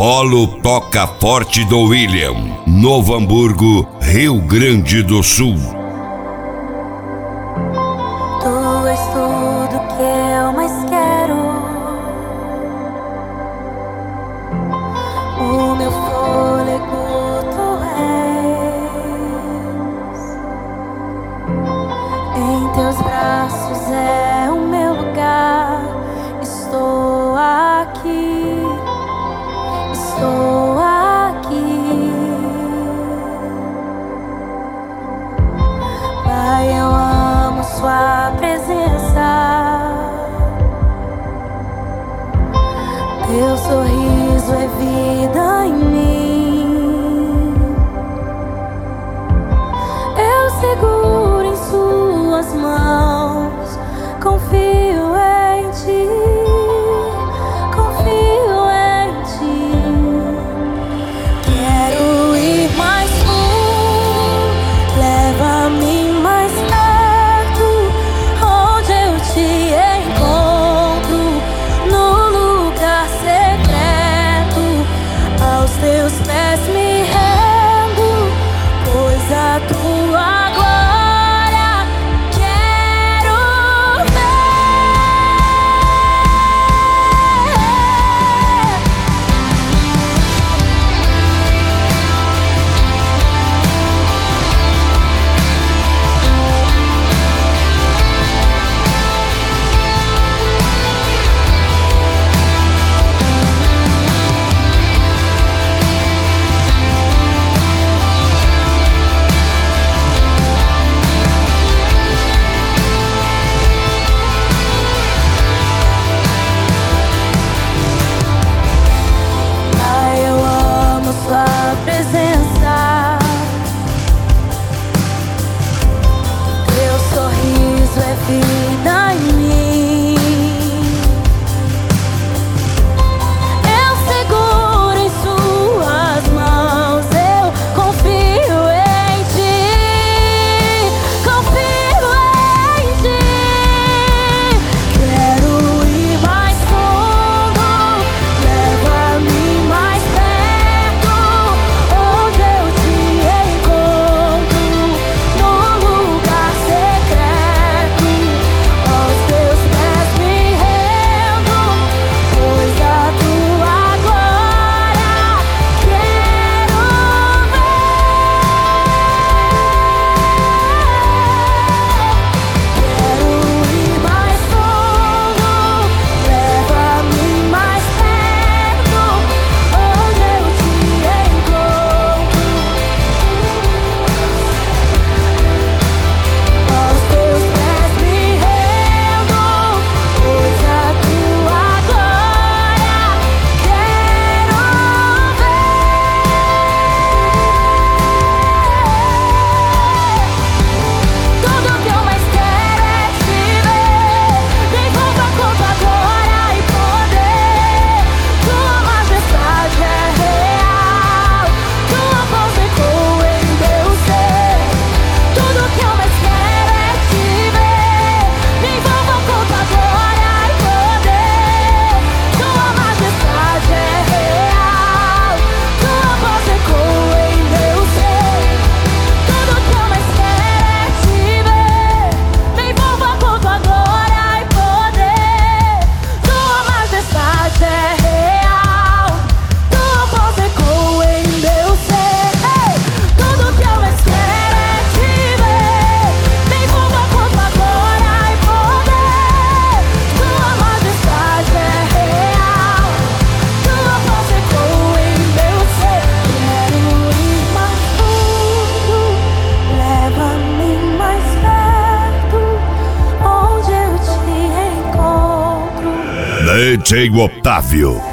Polo Toca Forte do William, Novo Hamburgo, Rio Grande do Sul. Tu és tudo que eu mais quero, o meu fôlego tu és, em teus braços é o meu lugar. Estou aqui, estou aqui. Pai, eu amo sua presença. Teu sorriso é vida em mim. Eu seguro em suas mãos, confio em ti, confio em ti. Quero ir mais fundo, leva-me mais perto, onde eu te encontro, no lugar secreto. Aos teus pés me rendo, pois a tua glória quero vida em mim. Eu seguro em suas mãos, eu confio em ti, confio em ti. Quero ir mais fundo, leva-me mais perto, onde eu te encontro, no lugar secreto. Aos teus pés me rendo, pois a tua glória quero ver. Quero ir mais fundo, leva-me mais perto, onde eu te encontro. Aos teus pés me rendo, pois a tua glória quero ver. Tudo que eu mais quero é te ver. Me envolva com tua glória e poder. Tua majestade é real, tua voz ecoa em meu ser. Tudo que eu mais quero é te ver. Me envolva com tua glória e poder. Tua majestade é real, tua voz ecoa em meu ser. Tudo que eu mais quero é te ver. Me envolva com tua glória e poder. Tua majestade é real, tua voz ecoa em meu ser. Tudo que eu mais quero é te ver. Me envolva com tua glória e poder. Tua majestade é real, tua voz ecoa em meu ser. Quero ir mais fundo, leva-me mais perto, onde eu te encontro. DJ Otávio.